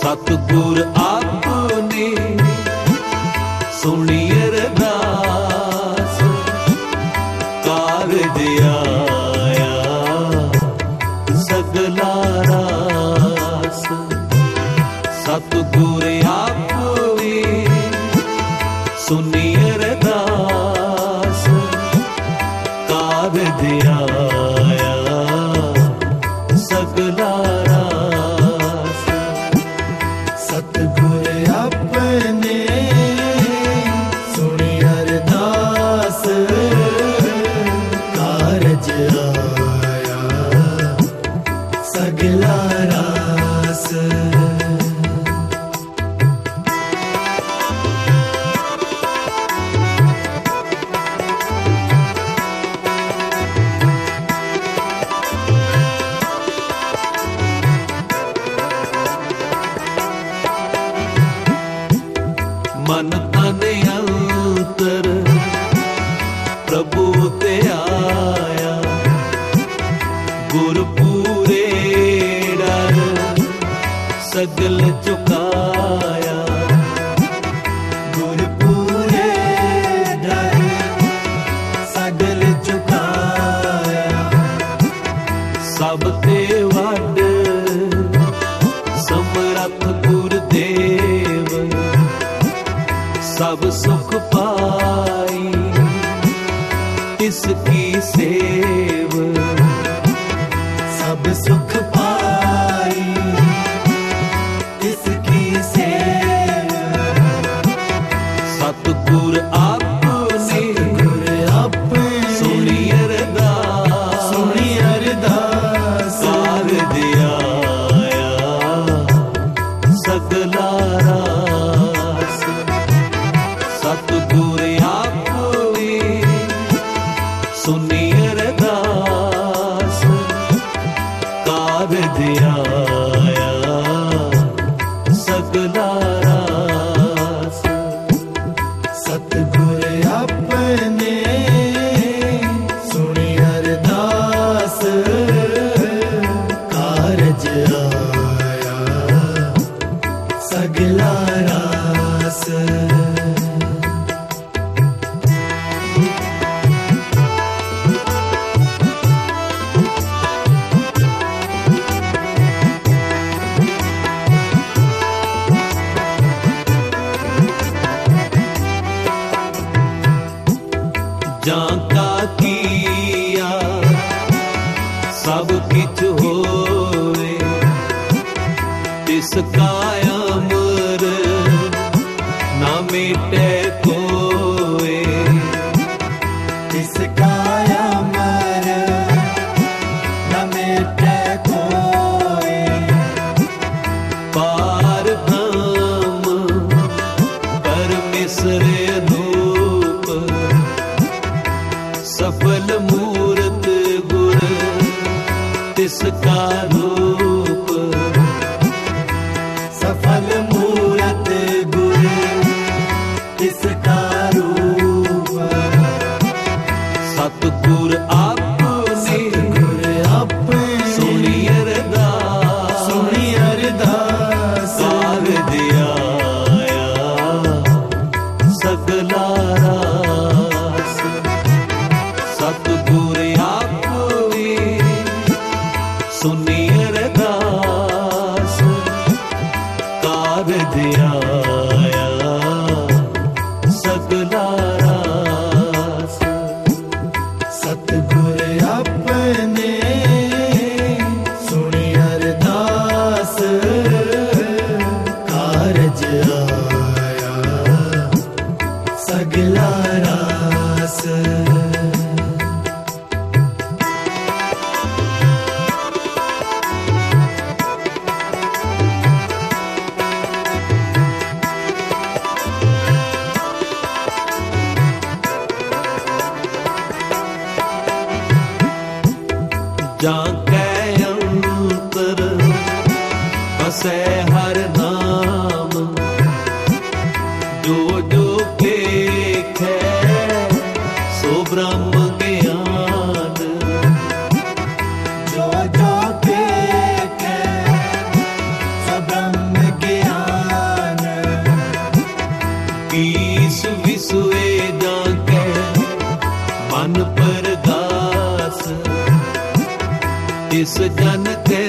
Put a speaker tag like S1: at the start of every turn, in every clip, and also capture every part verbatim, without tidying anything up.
S1: सतगुर आपने सुनी अरदास, कारज आया सगला रास। सतगुर आपने सुनी अरदास, कारज आया सगला रास।
S2: सतगुर आपने सुनी अरदास, कारज आया सगला रास।
S1: मन तन अंतर प्रभु ते आया, गुर पूरे डर सगल चुकाया।
S2: गुर पूरे डर सगल चुकाया।
S1: सब ते वड समरथ गुरदेव, सब सुख पाई इसकी सेव।
S2: सब सुख पाई इसकी सेव।
S1: सतगुर आपने सुनी अरदास,
S2: सुनी अरदास,
S1: कारज आया सगला रास। सतगुर आपने सुनी अरदास, कारज आया सगला रास।
S2: सतगुर आपने सुनी अरदास, कारज आया सगला रास।
S1: जांका किया सब किछ होवे, तिसका अमर ना मिटे कोय।
S2: तिसका अमर न मिटे कोय।
S1: पार ब्रह्म परमेश्वर रूप, सफल मूरत गुर तिसका रूप।
S2: सफल मूरत गुर तिसका रूप।
S1: सतगुर आपने सुनी अरदास,
S2: सुनी अरदास,
S1: कारज आया सगला रास। सतगुर आपने सुनी अरदास, कारज आया सगला रास।
S2: सतगुर आपने सुनी अरदास, कारज आया सगला रास।
S1: जांकै अंतर बसै हर नाम, जो जो लेखै सो ब्रह्म ज्ञान।
S2: जो जो देखे सो ब्रह्म ज्ञान।
S1: तिस जन के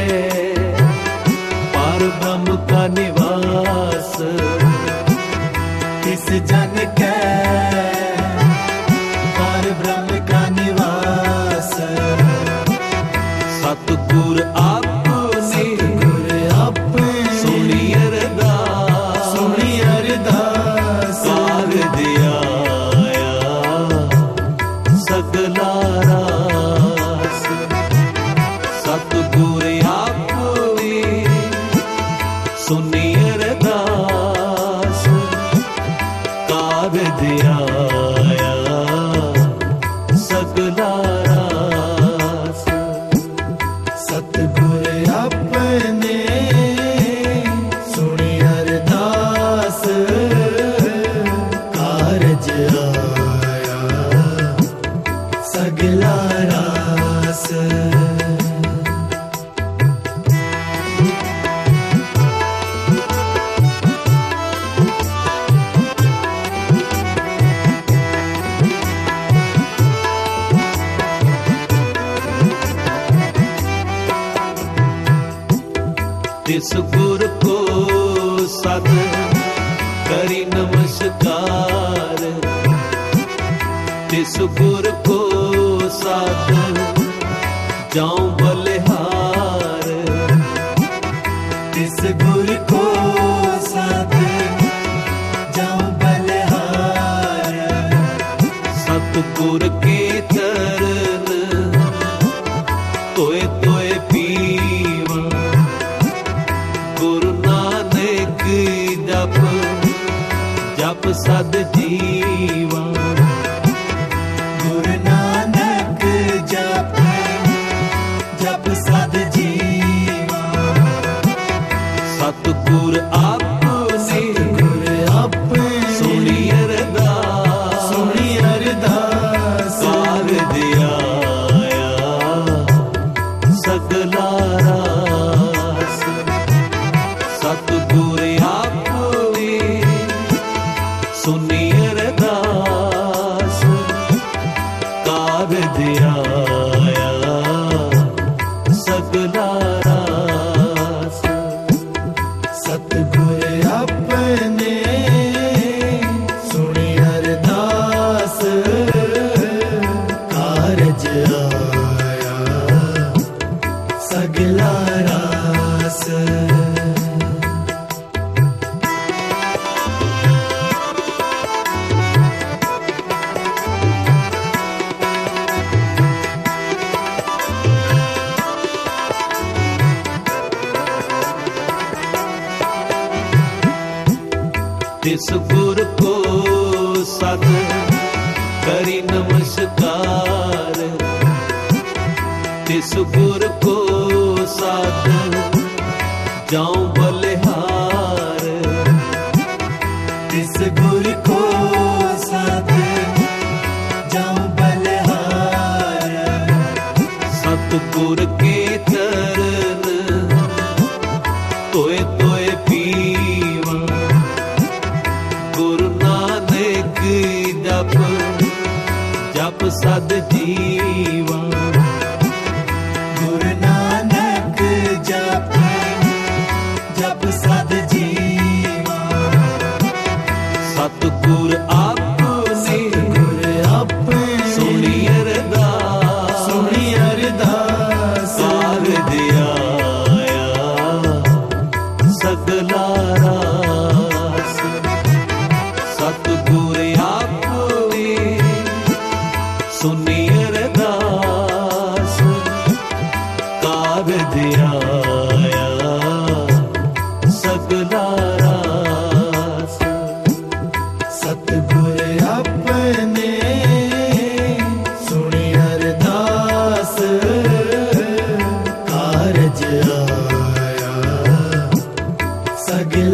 S1: पार ब्रह्म का निवास,
S2: तिस जन के पार ब्रह्म का निवास।
S1: सतगुर आपने सुनी अरदास,
S2: सुनी अरदास
S1: कार दिया सगला रास। सतगुर आपने सुनी अरदास कार दिया सगला रास।
S2: सतगुर अपने सुनी अरदास कारज आया सगला रास।
S1: तिस गुर को सद करी नमस्कार, तिस गुर को सद जाऊं बलिहार।
S2: तिस गुर को सद जाऊं बलिहार।
S1: सतगुर के चरण तोए तोए पीवा, गुरु नानक जप जप सद जीवा।
S2: गुरु नानक जप जप सद जीवा।
S1: सतगुर आपने
S2: गुर अपने
S1: सुनी अरदास,
S2: सुनी अरदास
S1: कार दिया सगला रास। सतगुर आपने सुनी अरदास कार दिया सगला रास।
S2: सतगुर अपने सुनी अरदास कारज आया सगला रास।
S1: तिस गुर को सद करी नमस्कार, तिस गुर को सद जाऊं बलिहार।
S2: तिस गुर को सद जाऊं बलिहार।
S1: सतगुर के चरण तोए तोए पीवा, गुरु नानक जप जप सद जीवा।
S2: गुरु नानक जप जप सद जीवा।
S1: सतगुर आपने
S2: गुर अपने
S1: सुनी अरदास,
S2: सुनी अरदास
S1: कार दिया सगला रास। सतगुर आपने सुनी अरदास कार दिया सगला रास।
S2: सतगुर अपने सुनी अरदास कारज आया सगला